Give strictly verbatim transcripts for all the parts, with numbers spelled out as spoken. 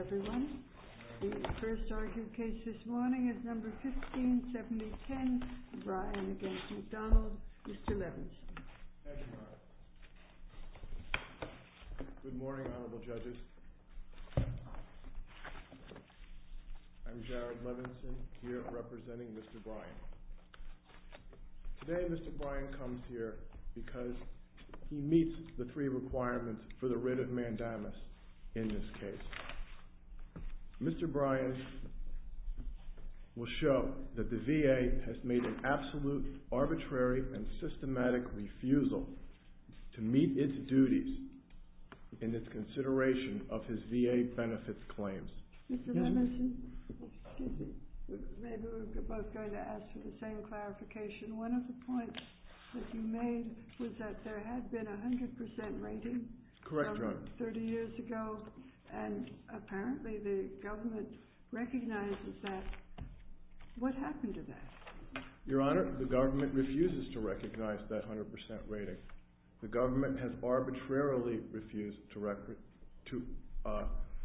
everyone. The first argued case this morning is number fifteen seventy ten, Bryan against McDonald. Mister Levinson. Thank you, Your Honor. Good morning, Honorable Judges. I'm Jared Levinson, here representing Mister Bryan. Today, Mister Bryan comes here because he meets the three requirements for the writ of mandamus in this case. Mister Bryan will show that the V A has made an absolute, arbitrary, and systematic refusal to meet its duties in its consideration of his V A benefits claims. Mister Levinson, excuse me, maybe we're both going to ask for the same clarification. One of the points that you made was that there had been a one hundred percent rating Correct, Your Honor. thirty years ago, and apparently the government recognizes that. What happened to that? Your Honor, the government refuses to recognize that one hundred percent rating. The government has arbitrarily refused to, rec to uh,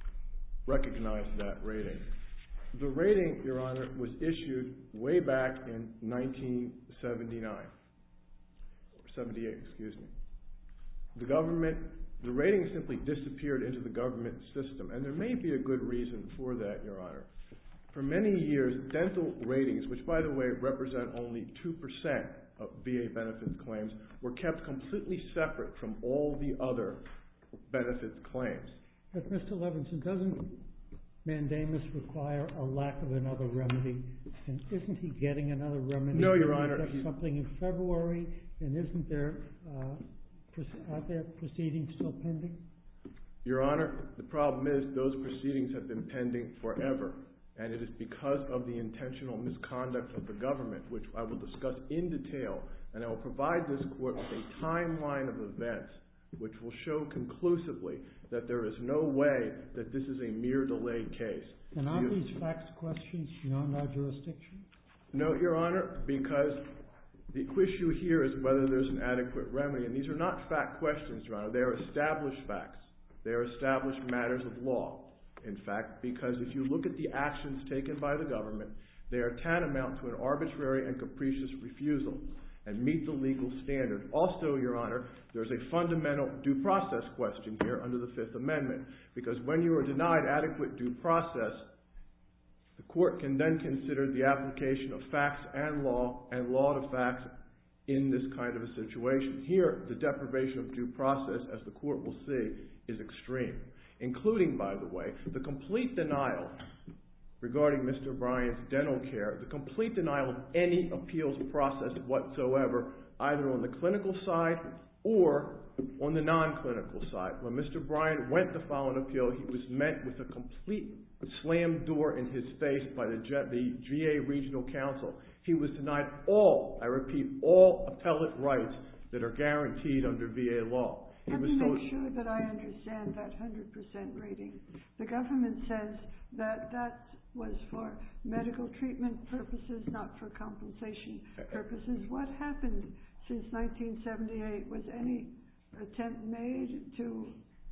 recognize that rating. The rating, Your Honor, was issued way back in nineteen seventy-nine. seventy-eight, excuse me. The government, the rating simply disappeared into the government system, and there may be a good reason for that, Your Honor. For many years, dental ratings, which by the way represent only two percent of V A benefits claims, were kept completely separate from all the other benefits claims. But Mister Levinson, doesn't mandamus require a lack of another remedy? And isn't he getting another remedy? No, Your Honor. He got something in February, and isn't there, uh, are there proceedings still pending? Your Honor, the problem is those proceedings have been pending forever, and it is because of the intentional misconduct of the government, which I will discuss in detail, and I will provide this court with a timeline of events which will show conclusively that there is no way that this is a mere delayed case. And aren't these facts questions beyond our jurisdiction? No, Your Honor, because the issue here is whether there's an adequate remedy, and these are not fact questions, Your Honor. They are established facts. They are established matters of law, in fact, because if you look at the actions taken by the government, they are tantamount to an arbitrary and capricious refusal and meet the legal standard. Also, Your Honor, there's a fundamental due process question here under the Fifth Amendment, because when you are denied adequate due process, the court can then consider the application of facts and law and law to facts in this kind of a situation. Here, the deprivation of due process, as the court will see, is extreme, including, by the way, the complete denial regarding Mister Bryan's dental care, the complete denial of any appeals process whatsoever, either on the clinical side or on the non-clinical side. When Mister Bryan went to file an appeal, he was met with a complete slam door in his face by the, the G A Regional Council. He was denied all, I repeat, all appellate rights that are guaranteed under V A law. He Let was me told, make sure that I understand that one hundred percent rating. The government says that that was for medical treatment purposes, not for compensation purposes. What happened since nineteen seventy-eight? Was any attempt made to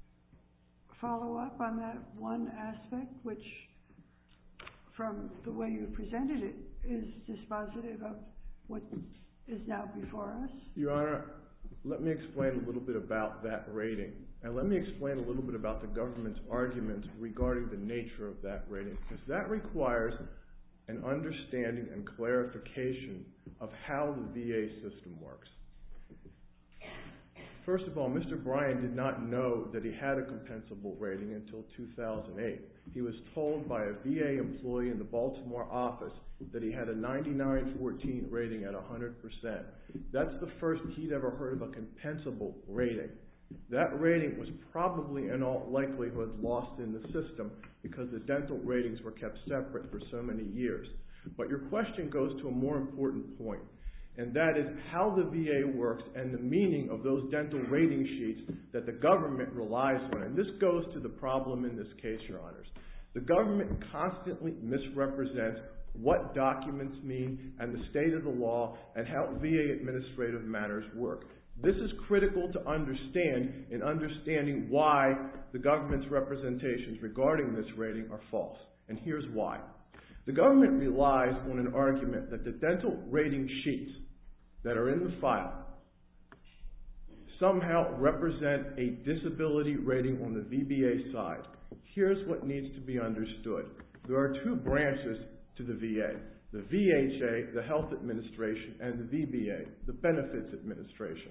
follow up on that one aspect, which, from the way you presented it, is dispositive of what is now before us? Your Honor, let me explain a little bit about that rating, and let me explain a little bit about the government's arguments regarding the nature of that rating, because that requires an understanding and clarification of how the V A system works. First of all, Mister Bryan did not know that he had a compensable rating until two thousand eight. He was told by a V A employee in the Baltimore office that he had a ninety-nine fourteen rating at one hundred percent. That's the first he'd ever heard of a compensable rating. That rating was probably in all likelihood lost in the system because the dental ratings were kept separate for so many years. But your question goes to a more important point, and that is how the V A works and the meaning of those dental rating sheets that the government relies on. And this goes to the problem in this case, Your Honors. The government constantly misrepresents what documents mean and the state of the law and how V A administrative matters work. This is critical to understand in understanding why the government's representations regarding this rating are false. And here's why. The government relies on an argument that the dental rating sheets that are in the file somehow represent a disability rating on the V B A side. Here's what needs to be understood. There are two branches to the V A. The V H A, the Health Administration, and the V B A, the Benefits Administration.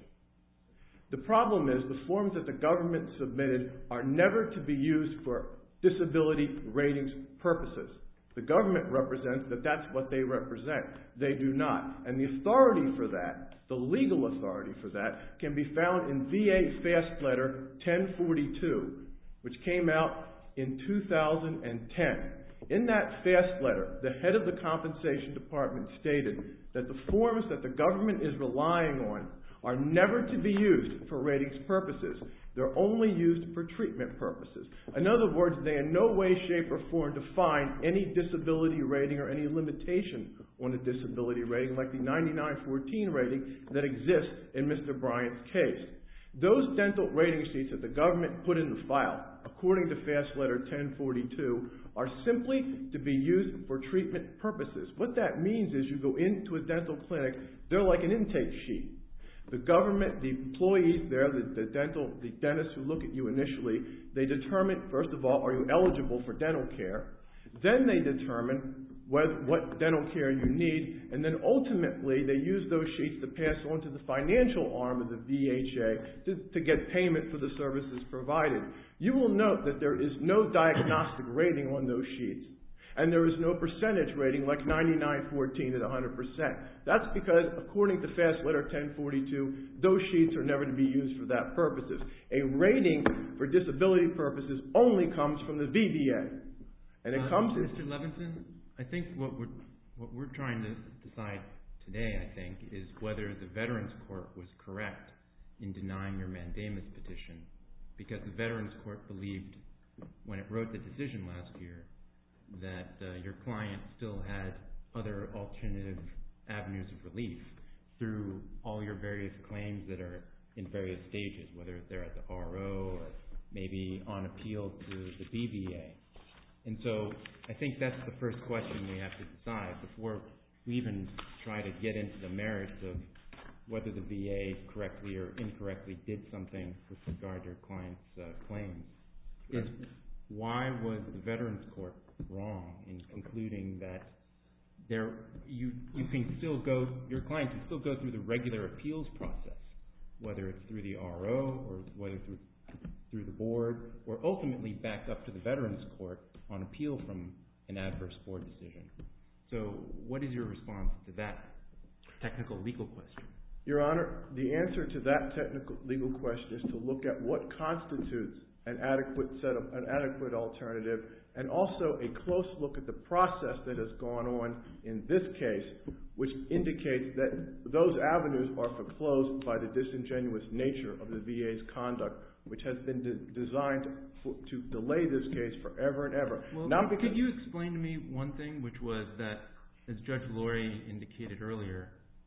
The problem is the forms that the government submitted are never to be used for disability ratings purposes. The government represents that that's what they represent. They do not. And the authority for that, the legal authority for that, can be found in V A Fast Letter ten forty-two, which came out in two thousand ten. In that fast letter, the head of the Compensation Department stated that the forms that the government is relying on are never to be used for ratings purposes. They're only used for treatment purposes. In other words, they in no way, shape, or form define any disability rating or any limitation on a disability rating like the ninety-nine fourteen rating that exists in Mister Bryant's case. Those dental rating sheets that the government put in the file, according to Fast Letter ten forty-two, are simply to be used for treatment purposes. What that means is you go into a dental clinic, they're like an intake sheet. The government, the employees there, the, the dental, the dentists who look at you initially, they determine, first of all, are you eligible for dental care? Then they determine what, what dental care you need, and then ultimately they use those sheets to pass on to the financial arm of the V H A to, to get payment for the services provided. You will note that there is no diagnostic rating on those sheets, and there is no percentage rating like ninety-nine fourteen at one hundred percent. That's because, according to Fast Letter ten forty-two, those sheets are never to be used for that purposes. A rating for disability purposes only comes from the V B A. And it uh, comes... Mister Levinson, I think what we're, what we're trying to decide today, I think, is whether the Veterans Court was correct in denying your mandamus petition, because the Veterans Court believed, when it wrote the decision last year, that uh, your client still had other alternative avenues of relief through all your various claims that are in various stages, whether they're at the R O or maybe on appeal to the B B A. And so I think that's the first question we have to decide before we even try to get into the merits of whether the V A correctly or incorrectly did something with regard to your client's uh, claims. Is why was the Veterans Court wrong in concluding that there you you can still go your client can still go through the regular appeals process, whether it's through the R O or whether through through the board, or ultimately back up to the Veterans Court on appeal from an adverse board decision. So what is your response to that technical legal question? Your Honor, the answer to that technical legal question is to look at what constitutes an adequate set of an adequate alternative, and also a close look at the process that has gone on in this case, which indicates that those avenues are foreclosed by the disingenuous nature of the V A's conduct, which has been de- designed to, to delay this case forever and ever. Well, Not could, because could you explain to me one thing, which was that, as Judge Laurie indicated earlier,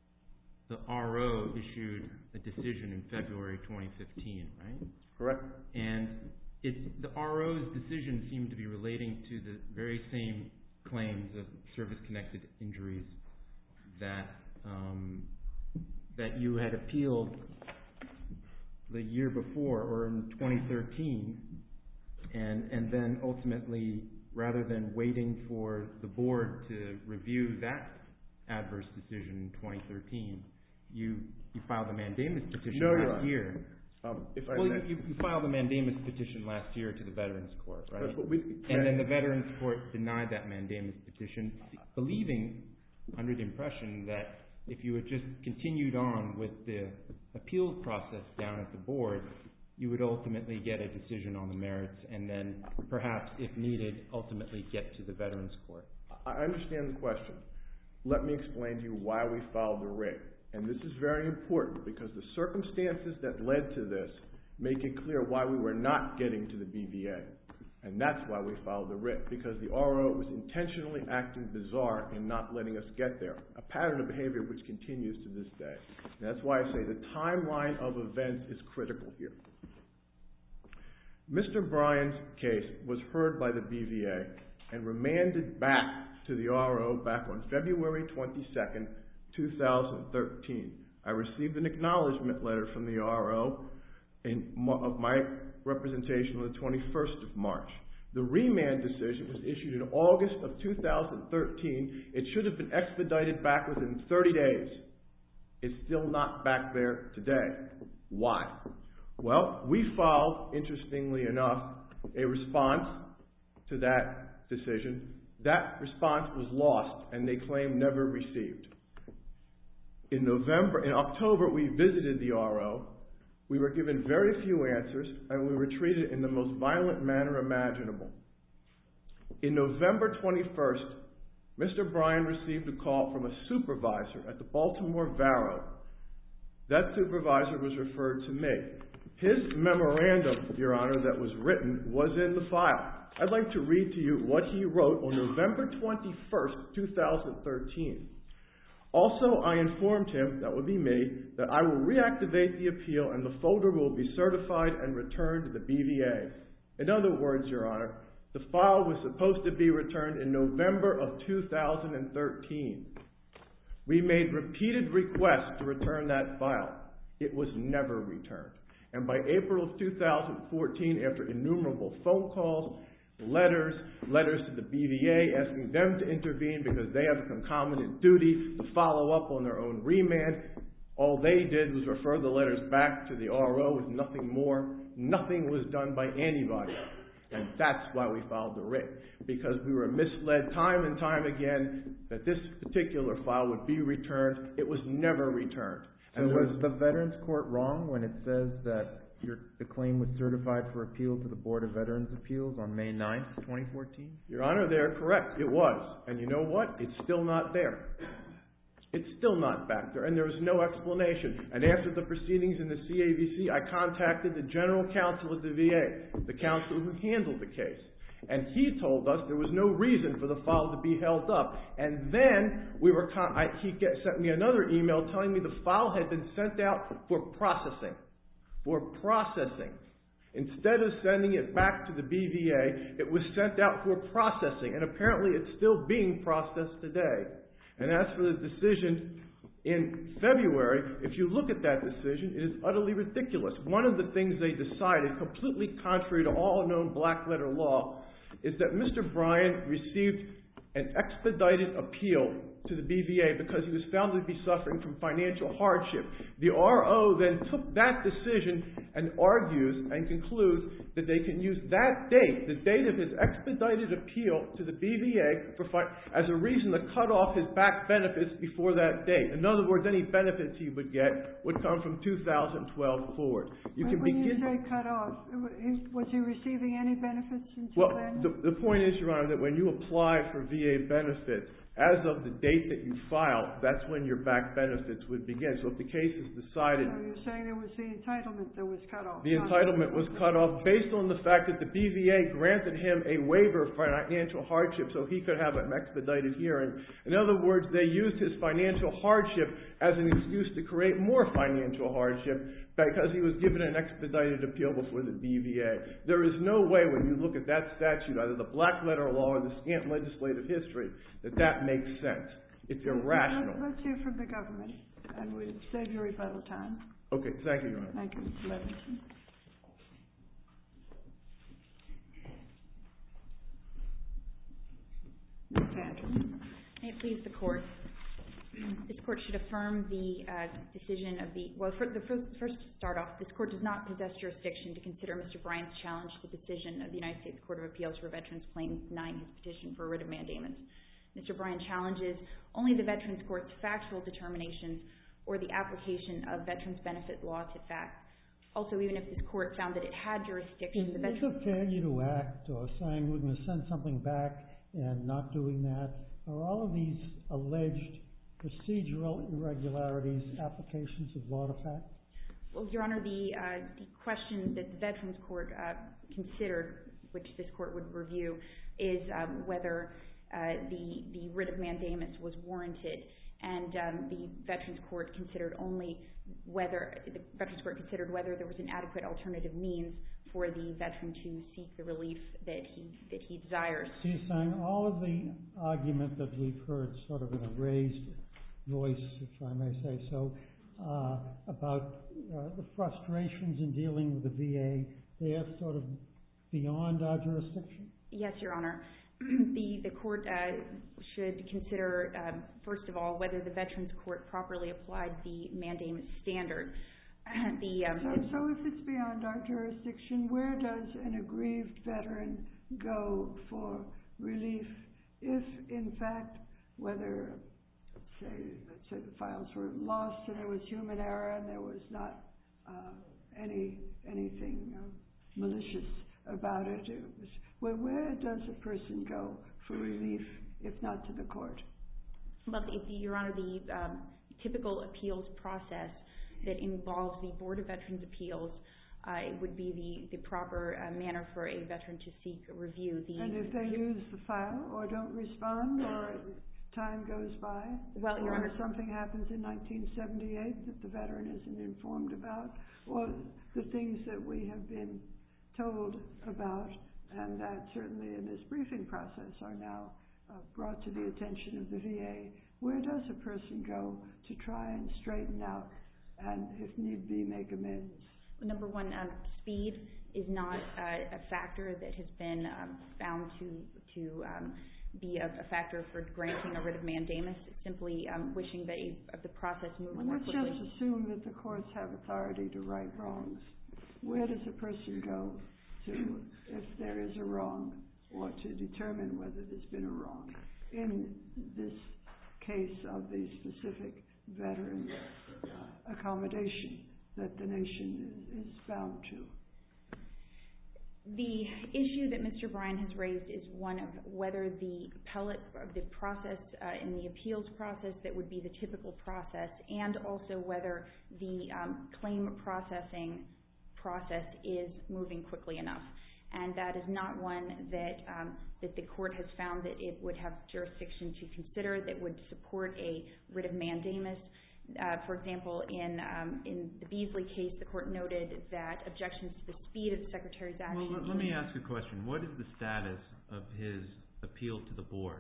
the R O issued a decision in February twenty fifteen, right? Correct. And it, the R O's decision seemed to be relating to the very same claims of service-connected injuries that um, that you had appealed the year before, or in twenty thirteen, and and then ultimately, rather than waiting for the board to review that adverse decision in twenty thirteen, you you filed a mandamus petition no, last year. Um, if I well, may, you, you filed a mandamus petition last year to the Veterans Court, right? But we, and then the Veterans Court denied that mandamus petition, believing, under the impression that if you had just continued on with the appeals process down at the board, you would ultimately get a decision on the merits, and then perhaps, if needed, ultimately get to the Veterans Court. I understand the question. Let me explain to you why we filed the writ. And this is very important because the circumstances that led to this make it clear why we were not getting to the B V A. And that's why we filed the writ, because the R O was intentionally acting bizarre in not letting us get there, a pattern of behavior which continues to this day. And that's why I say the timeline of events is critical here. Mister Bryan's case was heard by the B V A and remanded back to the R O back on February twenty-second, two thousand thirteen. I received an acknowledgement letter from the R O in, of my representation on the twenty-first of March. The remand decision was issued in August of two thousand thirteen. It should have been expedited back within thirty days. It's still not back there today. Why? Well, we filed, interestingly enough, a response to that decision. That response was lost, and they claim never received. In November, in October, we visited the R O. We were given very few answers, and we were treated in the most violent manner imaginable. In November twenty-first, Mister Bryan received a call from a supervisor at the Baltimore Varro. That supervisor was referred to me. His memorandum, Your Honor, that was written was in the file. I'd like to read to you what he wrote on November twenty-first, two thousand thirteen. Also, I informed him, that would be me, that I will reactivate the appeal and the folder will be certified and returned to the B V A. In other words, Your Honor, the file was supposed to be returned in November of two thousand thirteen. We made repeated requests to return that file. It was never returned. And by April of two thousand fourteen, after innumerable phone calls, letters, letters to the B V A asking them to intervene because they have a concomitant duty to follow up on their own remand, all they did was refer the letters back to the R O with nothing more. Nothing was done by anybody. And that's why we filed the writ, because we were misled time and time again that this particular file would be returned. It was never returned. And so was the Veterans Court wrong when it says that your, the claim was certified for appeal to the Board of Veterans' Appeals on May ninth, twenty fourteen? Your Honor, they are correct. It was. And you know what? It's still not there. It's still not back there, and there is no explanation. And after the proceedings in the C A V C, I contacted the General Counsel at the V A, the counsel who handled the case. And he told us there was no reason for the file to be held up. And then we were con- I, he get, sent me another email telling me the file had been sent out for processing. For processing. Instead of sending it back to the B V A, it was sent out for processing. And apparently it's still being processed today. And as for the decision in February, if you look at that decision, it is utterly ridiculous. One of the things they decided, completely contrary to all known black letter law, is that Mister Bryan received an expedited appeal to the B V A because he was found to be suffering from financial hardship. The R O then took that decision and argues and concludes that they can use that date, the date of his expedited appeal to the B V A, for fi- as a reason to cut off his back benefits before that date. In other words, any benefits he would get would come from two thousand twelve forward. You when can when begin. you say cut off, was he receiving any benefits until Well, then? the, the point is, Your Honor, that when you apply for V A benefits, as of the date that you file, that's when your back benefits would begin. So if the case is decided... So you're saying it was the entitlement that was cut off? The entitlement was cut off based on the fact that the B V A granted him a waiver for financial hardship so he could have an expedited hearing. In other words, they used his financial hardship as an excuse to create more financial hardship because he was given an expedited appeal before the B V A. There is no way when you look at that statute, either the black letter law or the scant legislative history, that that makes sense. It's irrational. Let's hear from the government, and we'll save your rebuttal time. Okay, thank you, Your Honor. Thank you, Mister Levinson. Miz Panther. May it please the Court. This Court should affirm the uh, decision of the, well, for the first, first to start off, this Court does not possess jurisdiction to consider Mister Bryan's challenge to the decision of the United States Court of Appeals for Veterans Claims denying his petition for writ of mandamus. Mister Bryan challenges only the Veterans Court's factual determinations or the application of veterans benefit law to fact. Also, even if this Court found that it had jurisdiction, Is, the is veterans... a failure to act or saying we're going to send something back and not doing that, are all of these alleged procedural irregularities applications of law to fact? Well, Your Honor, the, uh, the question that the Veterans Court uh, considered which this court would review, is um, whether uh, the, the writ of mandamus was warranted. And um, the Veterans Court considered only whether, the Veterans Court considered whether there was an adequate alternative means for the veteran to seek the relief that he, that he desires. So you're saying all of the argument that we've heard sort of in a raised voice, if I may say so, uh, about uh, the frustrations in dealing with the V A, they are sort of beyond our jurisdiction? Yes, Your Honor. the, the court uh, should consider, um, first of all, whether the Veterans Court properly applied the mandamus standard. the, um, so, so if it's beyond our jurisdiction, where does an aggrieved veteran go for relief if, in fact, whether, say, let's say the files were lost and there was human error and there was not uh, any anything uh, malicious about it? It was, where, where does a person go for relief if not to the court? Well, if the, Your Honor, the um, typical appeals process that involves the Board of Veterans' Appeals, uh, it would be the, the proper uh, manner for a veteran to seek a review. The, and if they use the file or don't respond or time goes by, well, Your or Honor, something happens in nineteen seventy-eight that the veteran isn't informed about, or the things that we have been told about, and that certainly in this briefing process are now uh, brought to the attention of the V A, where does a person go to try and straighten out and, if need be, make amends? Number one, um, speed is not uh, a factor that has been um, found to to um, be a, a factor for granting a writ of mandamus. It's simply um, wishing that a, of the process moves well, more let's quickly. Let's just assume that the courts have authority to right wrongs. Where does a person go to, if there is a wrong, or to determine whether there's been a wrong in this case of the specific veteran uh, accommodation that the nation is, is bound to? The issue that Mister Bryan has raised is one of whether the appellate, the process uh, in the appeals process that would be the typical process, and also whether the um, claim processing process is moving quickly enough. And that is not one that um, that the court has found that it would have jurisdiction to consider that would support a writ of mandamus. Uh, for example, in um, in the Beasley case, the court noted that objections to the speed of the Secretary's action... Well, let, let me ask a question. What is the status of his appeal to the board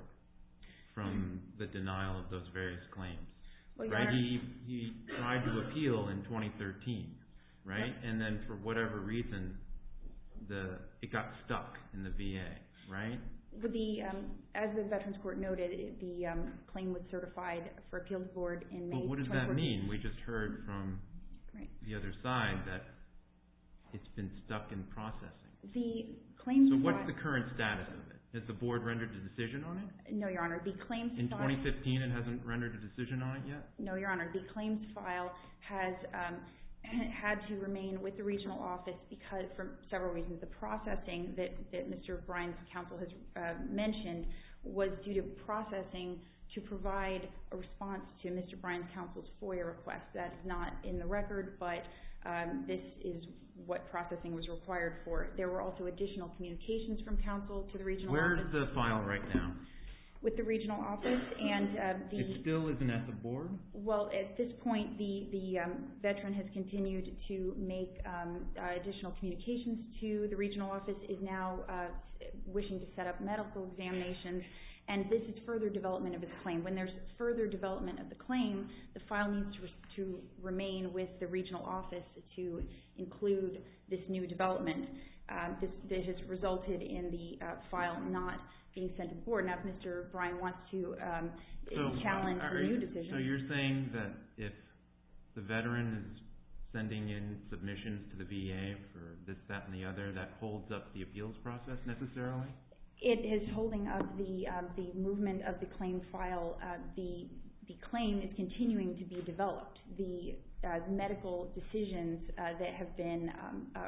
from the denial of those various claims? Well, right? He, he tried to appeal in twenty thirteen, right? Yeah. And then for whatever reason, the it got stuck in the V A, right? The, um, as the Veterans Court noted, the um, claim was certified for appeals board in May. But what does that mean? We just heard from right. the other side that it's been stuck in processing. The claims. So what's the current status of it? Has the board rendered a decision on it? No, Your Honor. The claims in file, twenty fifteen, it hasn't rendered a decision on it yet? No, Your Honor. The claims file has um, had to remain with the regional office because, for several reasons, the processing that, that Mister Bryan's counsel has uh, mentioned was due to processing to provide a response to Mister Bryan's counsel's FOIA request. That is not in the record, but um, this is what processing was required for. There were also additional communications from counsel to the regional Where's office. Where's the file right now? With the regional office, and uh, the... It still isn't at the board? Well, at this point, the, the um, veteran has continued to make um, uh, additional communications to the regional office, is now uh, wishing to set up medical examinations, and this is further development of his claim. When there's further development of the claim, the file needs to, re to remain with the regional office to include this new development. Um, this, this has resulted in the uh, file not being sent to the board. Now, if Mister Bryan wants to um, so challenge are, are the new you, decision... So you're saying that if the veteran is sending in submissions to the V A for this, that, and the other, that holds up the appeals process necessarily? It is holding up the, uh, the movement of the claim file. Uh, the, the claim is continuing to be developed. The uh, medical decisions uh, that have been um, uh,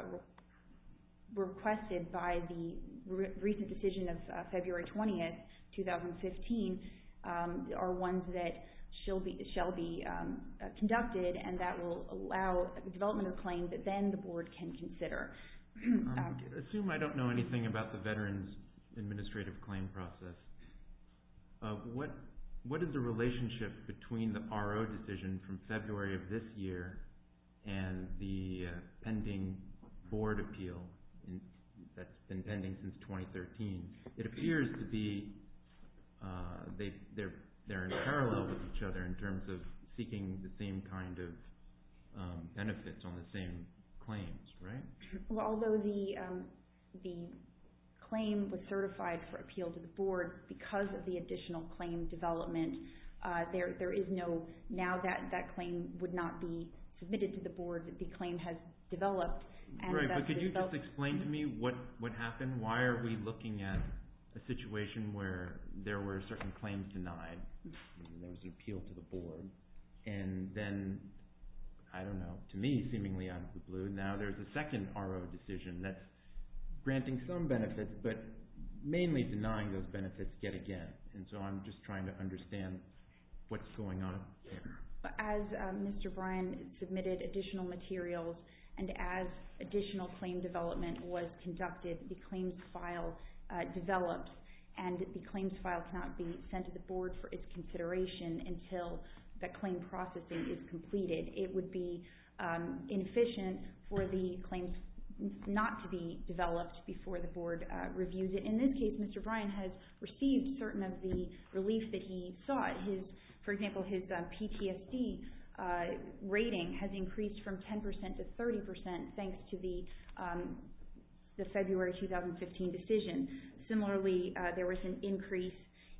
requested by the re recent decision of uh, February twentieth, two thousand fifteen, um, are ones that shall be, shall be um, uh, conducted, and that will allow the development of the claim that then the board can consider. Um, assume I don't know anything about the Veterans Administrative Claim process. Uh, what what is the relationship between the R O decision from February of this year and the uh, pending board appeal in, that's been pending since twenty thirteen? It appears to be uh, they they're they're in parallel with each other in terms of seeking the same kind of um, benefits on the same claims, right? Well, although the um, the claim was certified for appeal to the board because of the additional claim development, uh, there there is no, now that that claim would not be submitted to the board, the claim has developed. And right, but could you developed. just explain to me what, what happened? Why are we looking at a situation where there were certain claims denied, and there was an appeal to the board, and then, I don't know, to me, seemingly out of the blue, now there's a second R O decision that's granting some benefits, but mainly denying those benefits yet again. And so I'm just trying to understand what's going on here. As um, Mister Bryan submitted additional materials and as additional claim development was conducted, the claims file uh, developed, and the claims file cannot be sent to the board for its consideration until that claim processing is completed. It would be um, inefficient for the claims not to be developed before the board uh, reviews it. In this case, Mister Bryan has received certain of the relief that he sought. His, for example, his uh, P T S D uh, rating has increased from ten percent to thirty percent thanks to the um, the February two thousand fifteen decision. Similarly, uh, there was an increase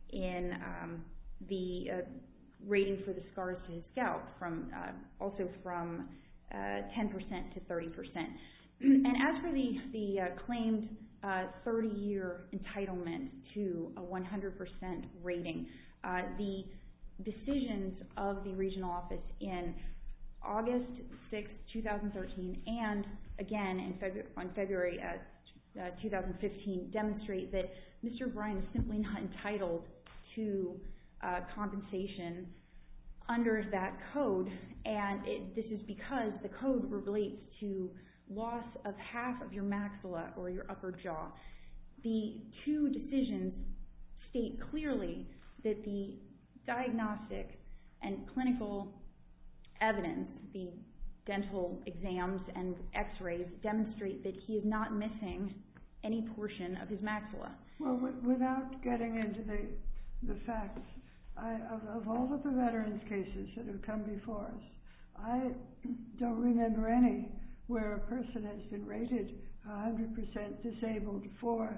in um, the uh, rating for the scars to his scalp, from uh, also from uh, ten percent to thirty percent. And as for the, the uh, claimed uh, thirty-year entitlement to a one hundred percent rating, uh, the decisions of the regional office in August sixth, two thousand thirteen, and again in February, on February uh, uh, two thousand fifteen demonstrate that Mister Bryan is simply not entitled to uh, compensation under that code, and it, this is because the code relates to loss of half of your maxilla or your upper jaw. The two decisions state clearly that the diagnostic and clinical evidence, the dental exams and x-rays, demonstrate that he is not missing any portion of his maxilla. Well, w- without getting into the, the facts, I, of, of all of the veterans' cases that have come before us, I don't remember any where a person has been rated one hundred percent disabled for,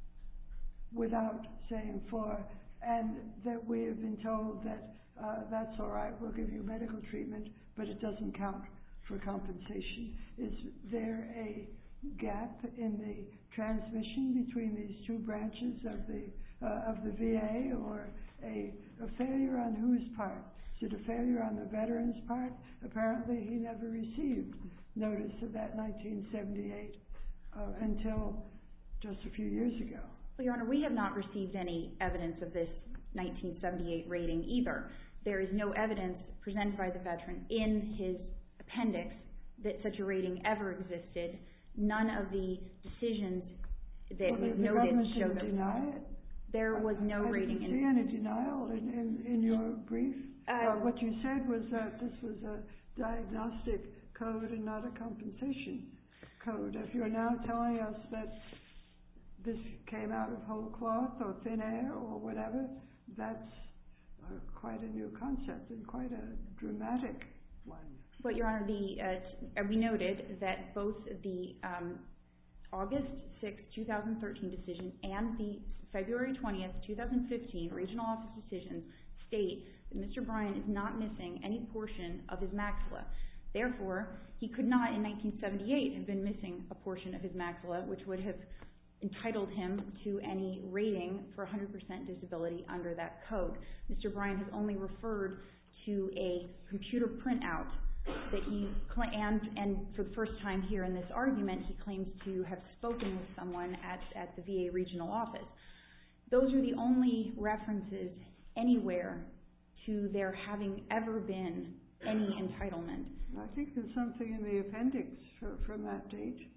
without saying for, and that we have been told that uh, that's all right, we'll give you medical treatment, but it doesn't count for compensation. Is there a gap in the transmission between these two branches of the uh, of the V A, or a, a failure on whose part? Is it a failure on the veteran's part? Apparently he never received notice of that nineteen seventy-eight uh, until just a few years ago. Well, Your Honor, we have not received any evidence of this nineteen seventy-eight rating either. There is no evidence presented by the veteran in his appendix that such a rating ever existed. None of the decisions that well, we've the noted government show didn't that deny it. there was no I rating. didn't see any denial in, in, in your brief. Uh, uh, what you said was that this was a diagnostic code and not a compensation code. If you're now telling us that this came out of whole cloth or thin air or whatever, that's uh, quite a new concept and quite a dramatic one. But Your Honor, the, uh, we noted that both the um, August sixth, two thousand thirteen decision and the February twentieth, two thousand fifteen regional office decisions state that Mister Bryan is not missing any portion of his maxilla. Therefore, he could not in nineteen seventy-eight have been missing a portion of his maxilla, which would have entitled him to any rating for one hundred percent disability under that code. Mister Bryan has only referred to a computer printout that he, and, and for the first time here in this argument, he claims to have spoken with someone at, at the V A regional office. Those are the only references anywhere to there having ever been any entitlement. I think there's something in the appendix for, from that date.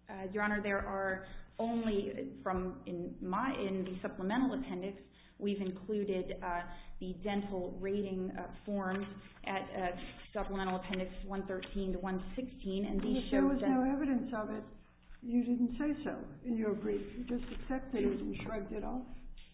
Uh, Your Honor, there are only, from in, my, in the supplemental appendix, we've included uh, the dental rating uh, forms at uh, supplemental appendix one thirteen to one sixteen, and these if show there was that no evidence of it, you didn't say so in your brief. You just accepted it and shrugged it off.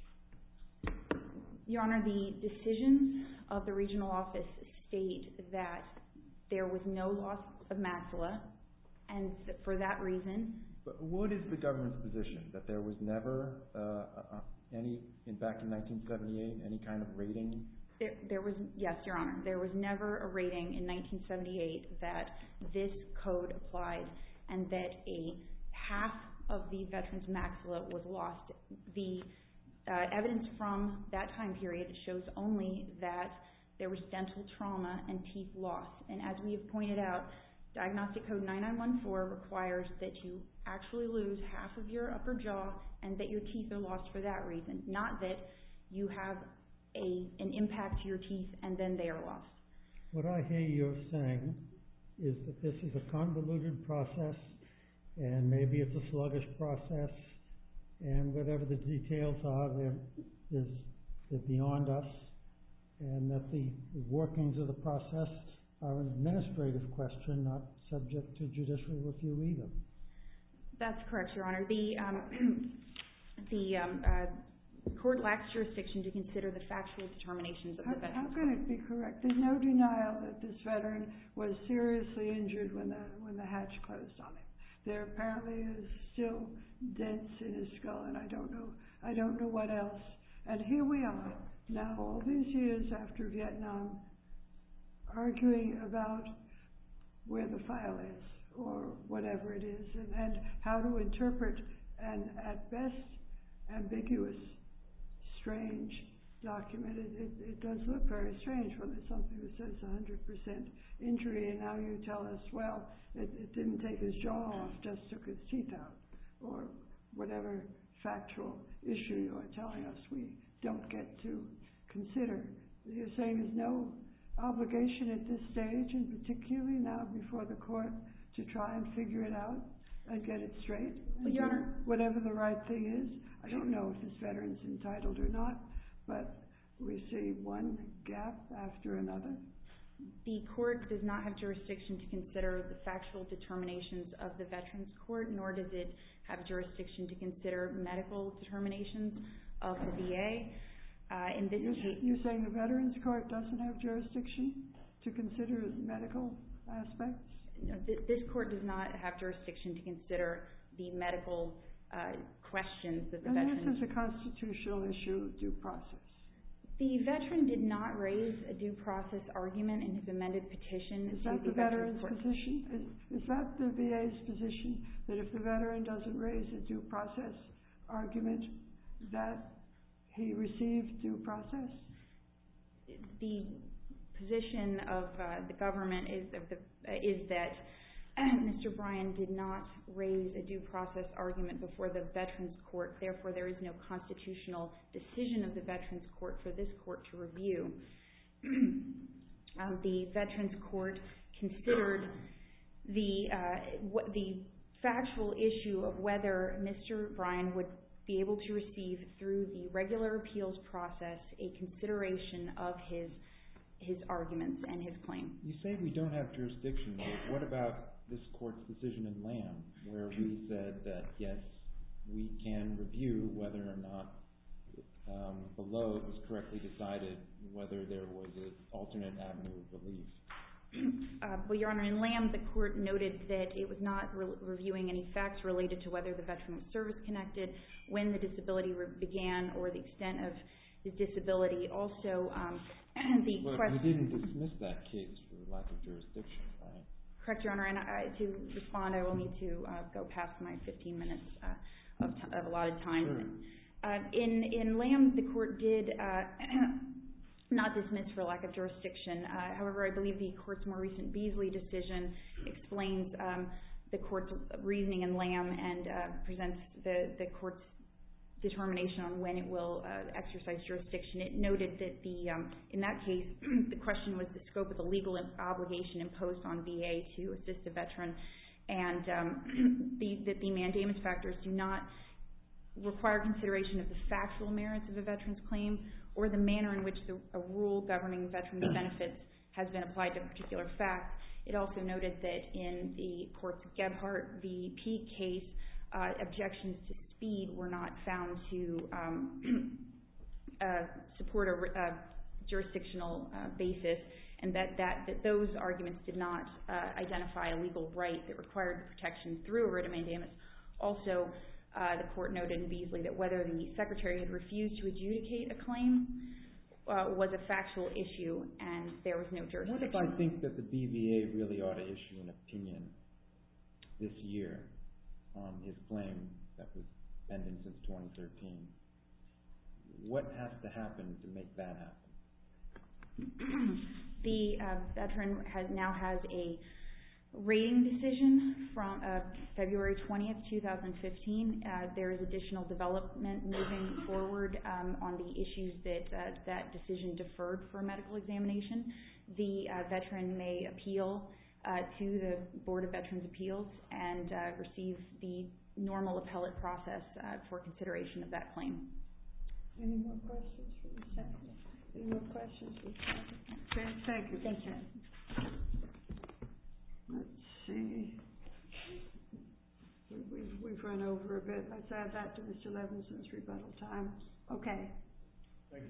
Your Honor, the decisions of the regional office state that there was no loss of maxilla, and for that reason... But what is the government's position? That there was never uh, uh, any, in back in nineteen seventy-eight, any kind of rating? There, there was, yes, Your Honor, there was never a rating in nineteen seventy-eight that this code applied and that a half of the veteran's maxilla was lost. The uh, evidence from that time period shows only that there was dental trauma and teeth loss. And as we have pointed out, Diagnostic Code nine nine one four requires that you actually lose half of your upper jaw and that your teeth are lost for that reason, not that you have a, an impact to your teeth and then they are lost. What I hear you saying is that this is a convoluted process and maybe it's a sluggish process and whatever the details are, they're, they're, they're beyond us, and that the workings of the process are an administrative question, not subject to judicial review either. That's correct, Your Honor. The, um, the um, uh, court lacks jurisdiction to consider the factual determinations of How, the veteran. how can it be correct? There's no denial that this veteran was seriously injured when the, when the hatch closed on him. There apparently is still dents in his skull, and I don't know, I don't know what else. And here we are, now all these years after Vietnam, arguing about where the file is, or whatever it is, and, and how to interpret an, at best, ambiguous, strange document. It, it, it does look very strange when there's something that says one hundred percent injury, and now you tell us, well, it, it didn't take his jaw off, just took his teeth out, or whatever factual issue you are telling us we don't get to consider. You're saying there's no obligation at this stage, and particularly now before the court, to try and figure it out and get it straight, and Your do Honor, whatever the right thing is. I don't know if this veteran's entitled or not, but we see one gap after another. the court does not have jurisdiction to consider the factual determinations of the Veterans Court, nor does it have jurisdiction to consider medical determinations of the V A. Uh, in this you're, case, you're saying the Veterans Court doesn't have jurisdiction to consider medical aspects? No, th this court does not have jurisdiction to consider the medical uh, questions that the and veteran... this is a constitutional issue, due process. The veteran did not raise a due process argument in his amended petition. Is that to the, the veteran's Court. position? Is, is that the V A's position, that if the veteran doesn't raise a due process argument, that he received due process? The position of uh, the government is, of the, uh, is that Mister Bryan did not raise a due process argument before the Veterans Court. Therefore, there is no constitutional decision of the Veterans Court for this court to review. um, the Veterans Court considered the uh, what the factual issue of whether Mister Bryan would be able to receive through the regular appeals process a consideration of his his arguments and his claim. You say we don't have jurisdiction, but what about this court's decision in Lamb, where we said that, yes, we can review whether or not um, below it was correctly decided whether there was an alternate avenue of relief? Uh, well, Your Honor, in Lamb, the court noted that it was not re reviewing any facts related to whether the veteran was service-connected, when the disability began, or the extent of his disability. Also, um, the well, question... we didn't dismiss that case for lack of jurisdiction, right? Correct, Your Honor, and I, to respond, I will need to uh, go past my fifteen minutes uh, of, of allotted time. Sure. Uh, in, in Lamb, the court did uh, not dismiss for lack of jurisdiction. Uh, however, I believe the court's more recent Beasley decision explains um, the court's reasoning in Lamb and uh, presents the, the court's determination on when it will uh, exercise jurisdiction. It noted that the um, in that case, the question was the scope of the legal obligation imposed on V A to assist a veteran and um, the, that the mandamus factors do not require consideration of the factual merits of a veteran's claim or the manner in which the, a rule governing veterans' benefits has been applied to a particular fact. It also noted that in the court's Gebhardt v. Peake case, uh, objections to speed were not found to um, uh, support a, a jurisdictional uh, basis, and that, that, that those arguments did not uh, identify a legal right that required protection through a writ of mandamus. Also, uh, the court noted in Beasley that whether the Secretary had refused to adjudicate a claim uh, was a factual issue, and there was no jurisdiction. What if I think that the B V A really ought to issue an opinion this year on his claim that was pending since twenty thirteen? What has to happen to make that happen? The uh, veteran has now has a rating decision from uh, February twentieth, two thousand fifteen. Uh, there is additional development moving forward um, on the issues that uh, that decision deferred for a medical examination. The uh, veteran may appeal uh, to the Board of Veterans' Appeals and uh, receive the normal appellate process uh, for consideration of that claim. Any more questions for the Secretary? Any more questions for the Secretary? Okay, thank you. Thank you. Let's see. We've, we've run over a bit. Let's add that to Mister Levinson's rebuttal time. Okay. Thank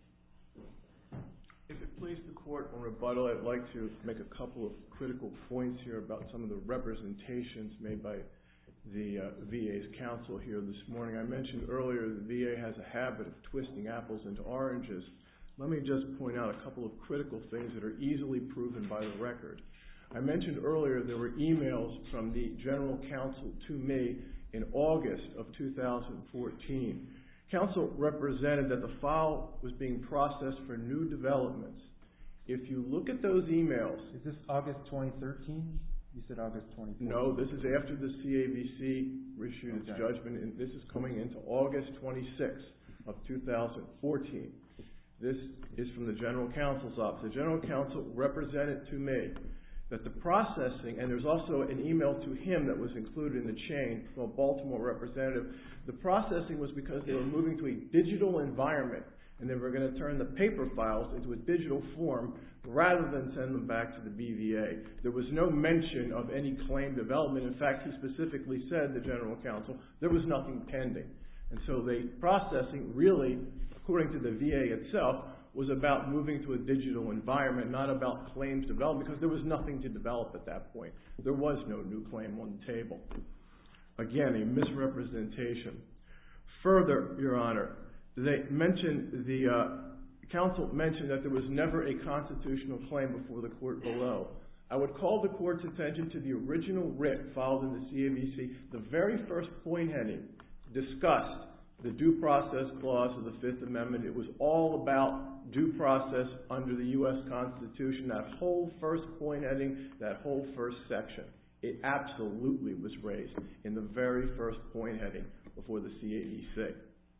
you. If it pleases the court on rebuttal, I'd like to make a couple of critical points here about some of the representations made by the uh, V A's counsel here this morning. I mentioned earlier the V A has a habit of twisting apples into oranges. Let me just point out a couple of critical things that are easily proven by the record. I mentioned earlier there were emails from the General Counsel to me in August of two thousand fourteen. Counsel represented that the file was being processed for new developments. If you look at those emails... Is this August twenty thirteen? You said August twenty fourteen. No, this is after the C A V C issued its Okay. judgment, and this is coming into August twenty-sixth of two thousand fourteen. This is from the General Counsel's office. The General Counsel represented to me that the processing, and there's also an email to him that was included in the chain from a Baltimore representative, the processing was because they were moving to a digital environment, and they were going to turn the paper files into a digital form rather than send them back to the B V A. There was no mention of any claim development. In fact, he specifically said, the General Counsel, there was nothing pending. And so the processing really, according to the V A itself, was about moving to a digital environment, not about claims development, because there was nothing to develop at that point. There was no new claim on the table. Again, a misrepresentation. Further, Your Honor, they mentioned, the uh, counsel mentioned that there was never a constitutional claim before the court below. I would call the court's attention to the original writ filed in the C A V C. The very first point heading discussed the due process clause of the Fifth Amendment. It was all about due process under the U S Constitution. That whole first point heading, that whole first section, it absolutely was raised in the very first point heading before the C A V C.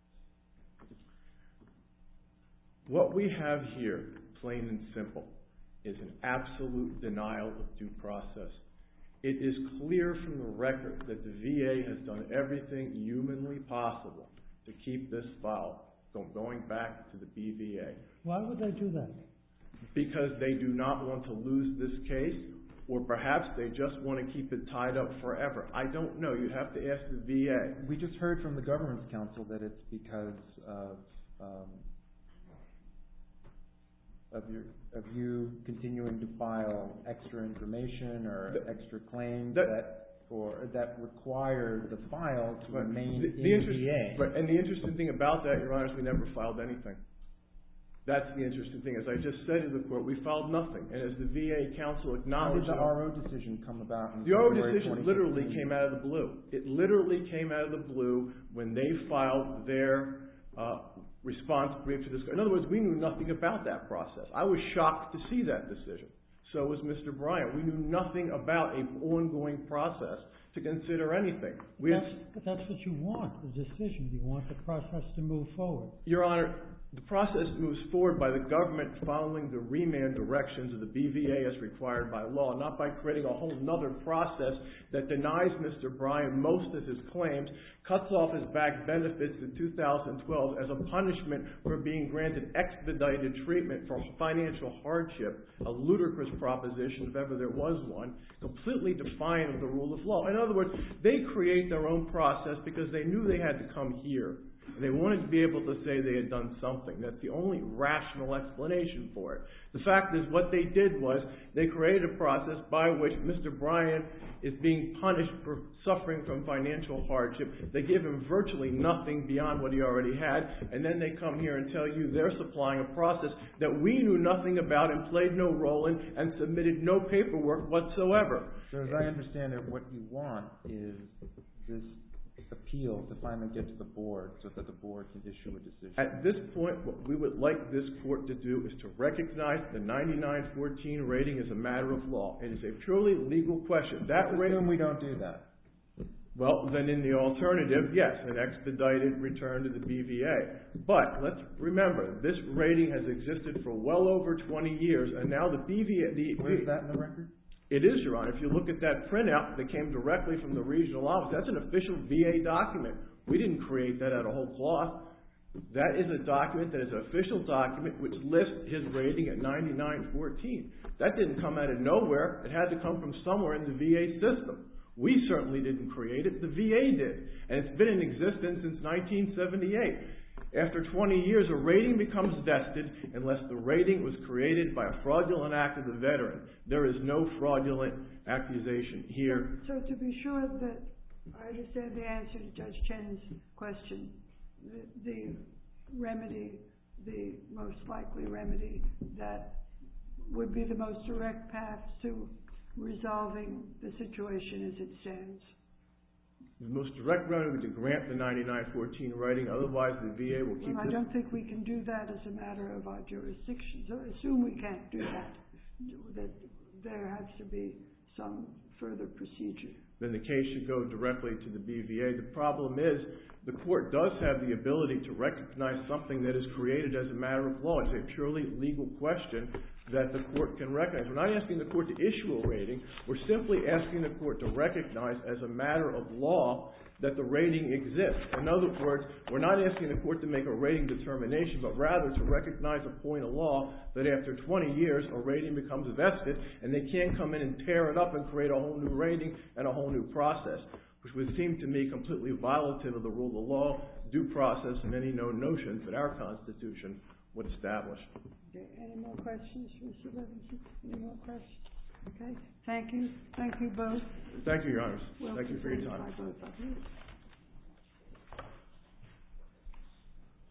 What we have here, plain and simple, is an absolute denial of due process. It is clear from the record that the V A has done everything humanly possible to keep this file from going back to the B V A. Why would they do that? Because they do not want to lose this case, or perhaps they just want to keep it tied up forever. I don't know. You'd have to ask the V A. We just heard from the government's counsel that it's because of um, of your of you continuing to file extra information or The- extra claims that- that, or that require the file to Right. remain The- in the the interest- V A. Right, and the interesting thing about that, Your Honor, is we never filed anything. That's the interesting thing. As I just said to the court, we filed nothing. And as the V A counsel How did acknowledged... the R O decision come about in The R O February decision literally twenty fifteen? came out of the blue. It literally came out of the blue when they filed their uh, response brief to this. In other words, we knew nothing about that process. I was shocked to see that decision. So was Mister Bryant. We knew nothing about an ongoing process to consider anything. We That's, had, but that's what you want, the decision. You want the process to move forward. Your Honor, the process moves forward by the government following the remand directions of the B V A as required by law, not by creating a whole nother process that denies Mister Bryan most of his claims, cuts off his back benefits in two thousand twelve as a punishment for being granted expedited treatment for financial hardship, a ludicrous proposition if ever there was one, completely defiant of the rule of law. In other words, they create their own process because they knew they had to come here. They wanted to be able to say they had done something. That's the only rational explanation for it. The fact is what they did was they created a process by which Mister Bryan is being punished for suffering from financial hardship. They give him virtually nothing beyond what he already had, and then they come here and tell you they're supplying a process that we knew nothing about and played no role in and submitted no paperwork whatsoever. So as I understand it, what you want is this appeal to finally get to the board so that the board can issue a decision. At this point, what we would like this court to do is to recognize the ninety-nine fourteen rating as a matter of law. It is a purely legal question. That Let's assume we don't do that. Well, then in the alternative, yes, an expedited return to the B V A. But let's remember, this rating has existed for well over twenty years, and now the B V A... The, Where is that in the record? It is, Your Honor. If you look at that printout that came directly from the regional office, that's an official V A document. We didn't create that out of whole cloth. That is a document that is an official document which lists his rating at ninety-nine fourteen. That didn't come out of nowhere. It had to come from somewhere in the V A system. We certainly didn't create it. The V A did. And it's been in existence since nineteen seventy-eight. After twenty years, a rating becomes vested unless the rating was created by a fraudulent act of the veteran. There is no fraudulent accusation here. So to be sure that I understand the answer to Judge Chen's question, the, the remedy, the most likely remedy that would be the most direct path to resolving the situation as it stands. The most direct remedy would be to grant the ninety-nine fourteen rating, otherwise the V A will keep well, I this. don't think we can do that as a matter of our jurisdiction. So I assume we can't do that, that there has to be some further procedure. Then the case should go directly to the B V A. The problem is the court does have the ability to recognize something that is created as a matter of law. It's a purely legal question that the court can recognize. We're not asking the court to issue a rating. We're simply asking the court to recognize as a matter of law that the rating exists. In other words, we're not asking the court to make a rating determination, but rather to recognize a point of law that after twenty years, a rating becomes vested, and they can't come in and tear it up and create a whole new rating and a whole new process, which would seem to me completely violative of the rule of law, due process, and any known notions that our Constitution would establish. Okay. Any more questions, Mister Levinson? Any more questions? Okay. Thank you. Thank you both. Thank you, Your Honors. Well Thank you for your time. By both of you.